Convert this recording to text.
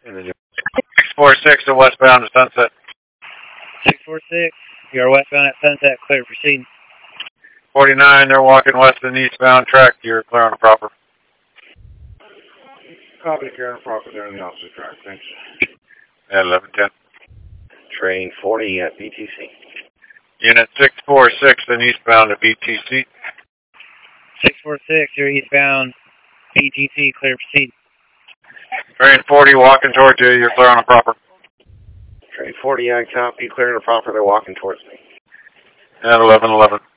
And then 646 to westbound to Sunset. 646, you're westbound at Sunset, clear, proceed. 49, they're walking west and eastbound track. You're clear on the proper. copy, clear and proper there on the opposite track. Thanks. At 1110. Train 40 at BTC. Unit 646 and eastbound to BTC. 646, you're eastbound, BTC, clear, proceed. Train 40 walking towards you. You're clear on the proper. Train 40, I copy, clear and proper. They're walking towards me. At 1111.